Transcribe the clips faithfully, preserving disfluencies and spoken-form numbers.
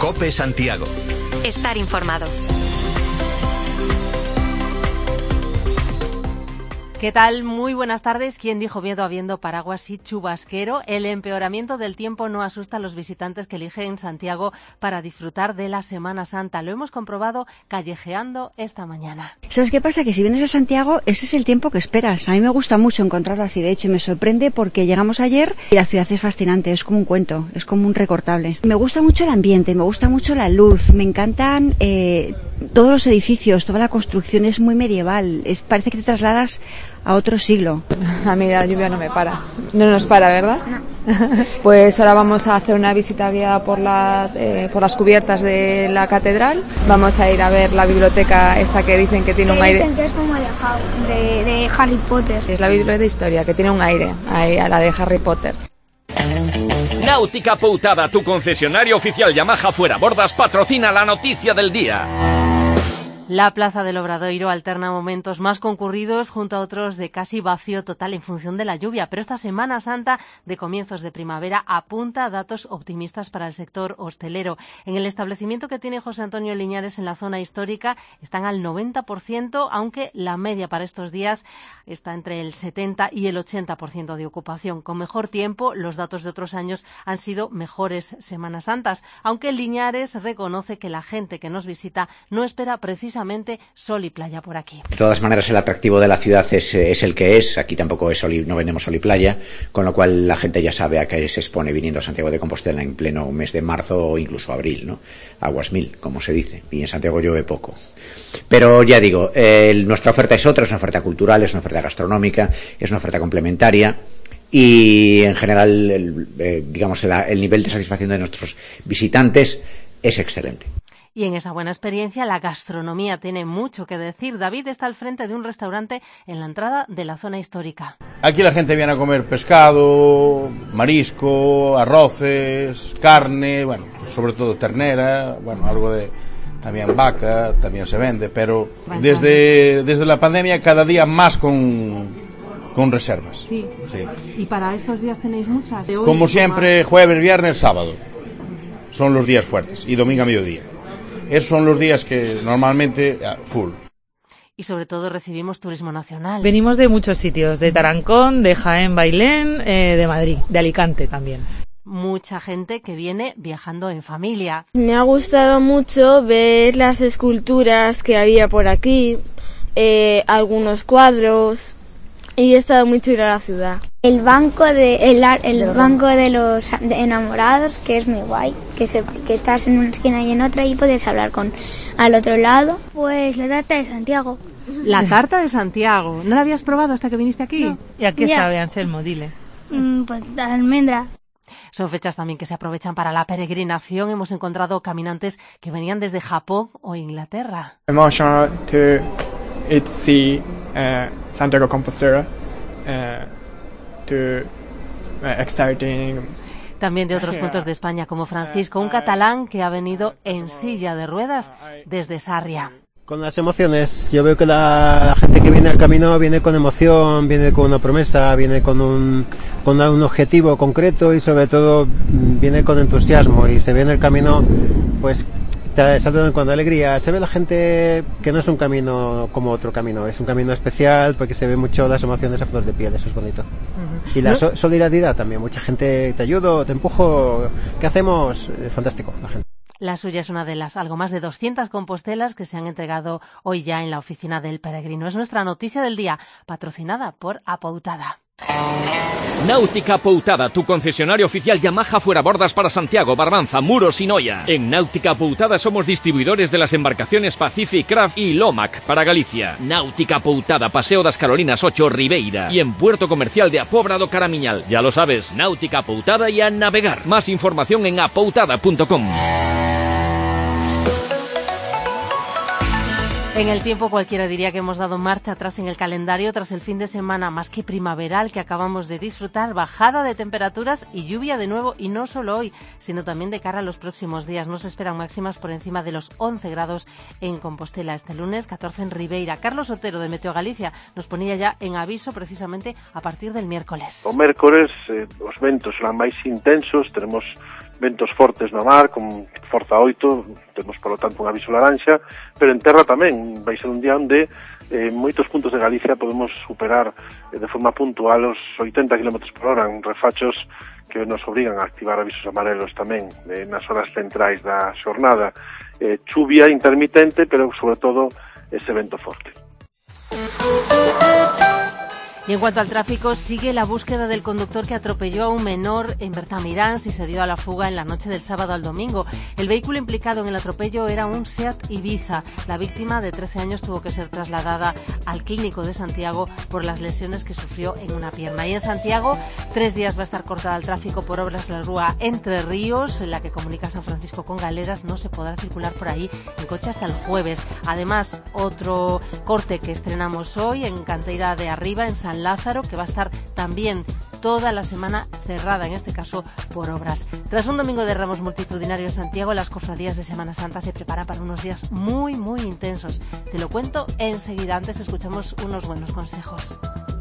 COPE Santiago. Estar informado. ¿Qué tal? Muy buenas tardes. ¿Quién dijo miedo habiendo paraguas y chubasquero? El empeoramiento del tiempo no asusta a los visitantes que eligen Santiago para disfrutar de la Semana Santa. Lo hemos comprobado callejeando esta mañana. ¿Sabes qué pasa? Que si vienes a Santiago, ese es el tiempo que esperas. A mí me gusta mucho encontrarlo así. De hecho, me sorprende porque llegamos ayer y la ciudad es fascinante. Es como un cuento, es como un recortable. Me gusta mucho el ambiente, me gusta mucho la luz, me encantan eh, todos los edificios, toda la construcción es muy medieval. Es, parece que te trasladas a otro siglo. A mí la lluvia no me para, no nos para, ¿verdad? No. Pues ahora vamos a hacer una visita guiada por, la, eh, por las cubiertas de la catedral. Vamos a ir a ver la biblioteca esta que dicen que tiene que un aire. Dicen que es como de, de, de Harry Potter. Es la biblioteca de historia que tiene un aire ahí, a la de Harry Potter. Náutica Poutada, tu concesionario oficial Yamaha Fuera Bordas, patrocina la noticia del día. La Plaza del Obradoiro alterna momentos más concurridos junto a otros de casi vacío total en función de la lluvia, pero esta Semana Santa de comienzos de primavera apunta a datos optimistas para el sector hostelero. En el establecimiento que tiene José Antonio Liñares en la zona histórica están al noventa por ciento, aunque la media para estos días está entre el setenta y el ochenta por ciento de ocupación. Con mejor tiempo, los datos de otros años han sido mejores Semanas Santas, aunque Liñares reconoce que la gente que nos visita no espera precisamente sol y playa por aquí. De todas maneras, el atractivo de la ciudad es, es el que es. Aquí tampoco es sol y, no vendemos sol y playa, con lo cual la gente ya sabe a qué se expone viniendo a Santiago de Compostela en pleno mes de marzo o incluso abril, ¿no? Aguas mil, como se dice, y en Santiago llueve poco. Pero ya digo, eh, nuestra oferta es otra, es una oferta cultural, es una oferta gastronómica, es una oferta complementaria. Y en general, el, eh, digamos, el, el nivel de satisfacción de nuestros visitantes es excelente. Y en esa buena experiencia, la gastronomía tiene mucho que decir. David está al frente de un restaurante en la entrada de la zona histórica. Aquí la gente viene a comer pescado, marisco, arroces, carne, bueno, sobre todo ternera, bueno, algo de también vaca, también se vende, pero desde, desde la pandemia cada día más con, con reservas. Sí. sí. ¿Y para estos días tenéis muchas? Como siempre, jueves, viernes, sábado. Son los días fuertes y domingo a mediodía. Esos son los días que normalmente full. Y sobre todo recibimos turismo nacional. Venimos de muchos sitios, de Tarancón, de Jaén, Bailén, eh, de Madrid, de Alicante también. Mucha gente que viene viajando en familia. Me ha gustado mucho ver las esculturas que había por aquí, eh, algunos cuadros, y he estado muy chulo a la ciudad. El banco de el, el banco de los enamorados, que es muy guay, que se, que estás en una esquina y en otra y puedes hablar con al otro lado. Pues la tarta de Santiago. La tarta de Santiago. ¿No la habías probado hasta que viniste aquí? No. ¿Y a qué ya. sabe, Anselmo? Dile. Mm, pues a almendra. Son fechas también que se aprovechan para la peregrinación. Hemos encontrado caminantes que venían desde Japón o Inglaterra. Emotional to it see uh, Santiago Compostela. Uh, to, uh, exciting. También de otros puntos de España, como Francisco, un catalán que ha venido en silla de ruedas desde Sarria. Con las emociones, yo veo que la, la gente que viene al camino viene con emoción, viene con una promesa, viene con un, con un objetivo concreto y sobre todo viene con entusiasmo y se ve en el camino, pues te saltan con alegría. Se ve la gente que no es un camino como otro camino, es un camino especial porque se ve mucho las emociones a flor de piel, eso es bonito. Uh-huh. Y la so- solidaridad también, mucha gente te ayudo, te empujo, ¿qué hacemos? Es fantástico la gente. La suya es una de las algo más de doscientas compostelas que se han entregado hoy ya en la oficina del peregrino. Es nuestra noticia del día, patrocinada por Apoutada. Náutica Poutada, tu concesionario oficial Yamaha Fuera Bordas para Santiago, Barbanza, Muros y Noia. En Náutica Poutada somos distribuidores de las embarcaciones Pacific Craft y Lomac para Galicia. Náutica Poutada, Paseo das Carolinas ocho, Ribeira. Y en Puerto Comercial de Apobra do Caramiñal. Ya lo sabes, Náutica Poutada y a navegar. Más información en apoutada punto com. En el tiempo cualquiera diría que hemos dado marcha atrás en el calendario tras el fin de semana más que primaveral que acabamos de disfrutar, bajada de temperaturas y lluvia de nuevo, y no solo hoy, sino también de cara a los próximos días. Nos esperan máximas por encima de los once grados en Compostela este lunes, catorce en Ribeira. Carlos Otero de Meteo Galicia nos ponía ya en aviso precisamente a partir del miércoles. O mércores eh, os ventos serán máis intensos, teremos ventos fortes no mar, con forza oito, temos, polo tanto, un aviso laranxa, pero en terra tamén vai ser un día onde en moitos puntos de Galicia podemos superar eh, de forma puntual os oitenta kilómetros por hora en refachos que nos obrigan a activar avisos amarelos tamén eh, nas horas centrais da xornada. Eh, chuvia intermitente, pero sobre todo ese vento forte. Y en cuanto al tráfico, sigue la búsqueda del conductor que atropelló a un menor en Bertamiráns y se dio a la fuga en la noche del sábado al domingo. El vehículo implicado en el atropello era un Seat Ibiza. La víctima, de trece años, tuvo que ser trasladada al Clínico de Santiago por las lesiones que sufrió en una pierna. Y en Santiago, tres días va a estar cortada el tráfico por obras de la Rúa Entre Ríos, en la que comunica San Francisco con Galeras. No se podrá circular por ahí en coche hasta el jueves. Además, otro corte que estrenamos hoy en Canteira de Arriba, en San Lázaro, que va a estar también toda la semana cerrada, en este caso por obras. Tras un domingo de Ramos multitudinario en Santiago, las cofradías de Semana Santa se preparan para unos días muy, muy intensos. Te lo cuento enseguida. Antes escuchamos unos buenos consejos.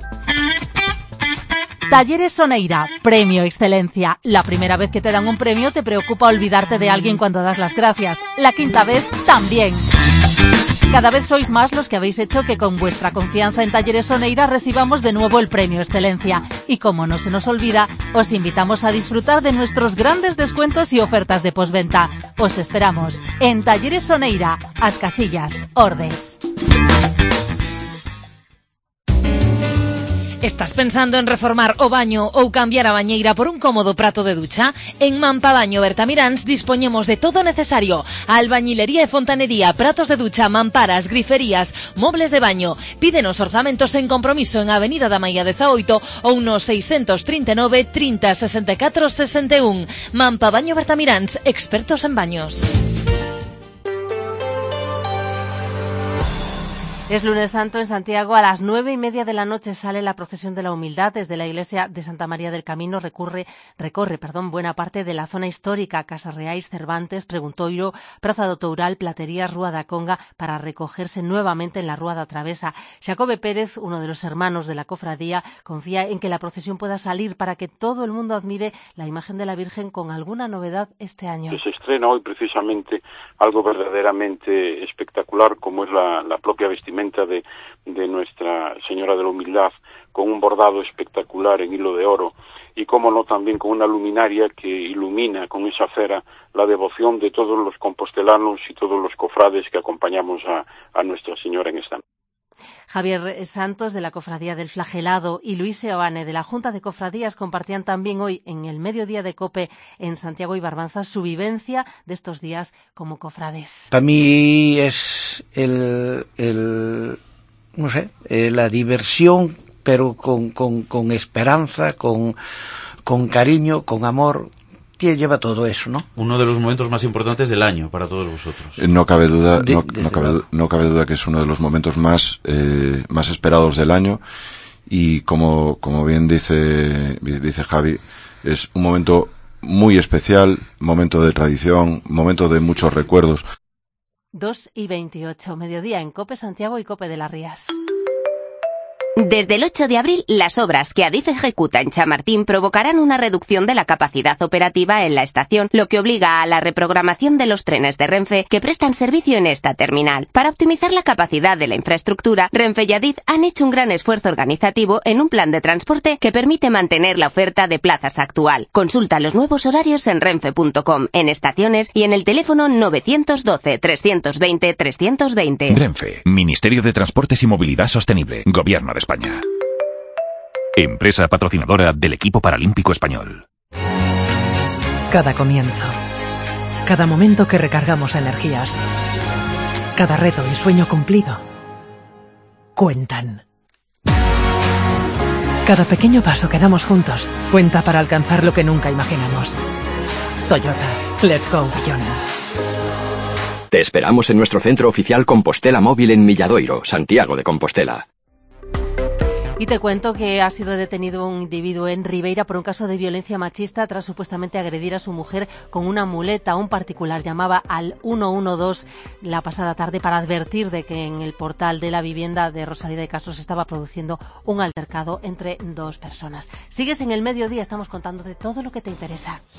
Talleres Soneira, Premio Excelencia. La primera vez que te dan un premio te preocupa olvidarte de alguien cuando das las gracias. La quinta vez también. Cada vez sois más los que habéis hecho que con vuestra confianza en Talleres Soneira recibamos de nuevo el Premio Excelencia. Y como no se nos olvida, os invitamos a disfrutar de nuestros grandes descuentos y ofertas de postventa. Os esperamos en Talleres Soneira, As Casillas, Ordes. Estás pensando en reformar o baño ou cambiar a bañeira por un cómodo prato de ducha? En Mampabaño Bertamiráns dispoñemos de todo necesario: albañilería e fontanería, pratos de ducha, mamparas, griferías, mobles de baño. Pídenos orzamentos en compromiso en Avenida da Maía dezaoito ou no seiscentos trinta e nove, trinta, sesenta e catro, sesenta e un. Mampabaño Bertamiráns, expertos en baños. Es lunes santo en Santiago. A las nueve y media de la noche sale la procesión de la humildad. Desde la iglesia de Santa María del Camino recurre, recorre perdón, buena parte de la zona histórica: Casa Reais, Cervantes, Preguntoiro, Praza do Toural, Platerías, Rúa da Conga, para recogerse nuevamente en la Rúa da Travesa. Xacobe Pérez, uno de los hermanos de la cofradía, confía en que la procesión pueda salir para que todo el mundo admire la imagen de la Virgen con alguna novedad este año. Se estrena hoy precisamente algo verdaderamente espectacular, como es la, la propia vestimenta De, de Nuestra Señora de la Humildad, con un bordado espectacular en hilo de oro, y como no también con una luminaria que ilumina con esa cera la devoción de todos los compostelanos y todos los cofrades que acompañamos a, a Nuestra Señora en esta. Javier Santos, de la Cofradía del Flagelado, y Luis Seoane, de la Junta de Cofradías, compartían también hoy en el mediodía de COPE en Santiago y Barbanza su vivencia de estos días como cofrades. Para mí es el, el no sé, eh, la diversión, pero con, con, con esperanza, con, con cariño, con amor. Lleva todo eso, ¿no? Uno de los momentos más importantes del año para todos vosotros. No cabe duda, De, no, no, cabe, no cabe duda que es uno de los momentos más eh, más esperados del año, y como como bien dice dice Javi, es un momento muy especial, momento de tradición, momento de muchos recuerdos. dos y veintiocho, mediodía en COPE Santiago y COPE de las Rías. Desde el ocho de abril, las obras que Adif ejecuta en Chamartín provocarán una reducción de la capacidad operativa en la estación, lo que obliga a la reprogramación de los trenes de Renfe que prestan servicio en esta terminal. Para optimizar la capacidad de la infraestructura, Renfe y Adif han hecho un gran esfuerzo organizativo en un plan de transporte que permite mantener la oferta de plazas actual. Consulta los nuevos horarios en renfe punto com, en estaciones y en el teléfono novecientos doce, trescientos veinte, trescientos veinte. Renfe, Ministerio de Transportes y Movilidad Sostenible, Gobierno de España. Empresa patrocinadora del equipo paralímpico español. Cada comienzo, cada momento que recargamos energías, cada reto y sueño cumplido, cuentan. Cada pequeño paso que damos juntos cuenta para alcanzar lo que nunca imaginamos. Toyota, let's go beyond. Te esperamos en nuestro centro oficial Compostela Móvil en Milladoiro, Santiago de Compostela. Y te cuento que ha sido detenido un individuo en Ribeira por un caso de violencia machista tras supuestamente agredir a su mujer con una muleta. Un particular llamaba al uno uno dos la pasada tarde para advertir de que en el portal de la vivienda de Rosalía de Castro se estaba produciendo un altercado entre dos personas. Sigues en el mediodía, estamos contándote todo lo que te interesa.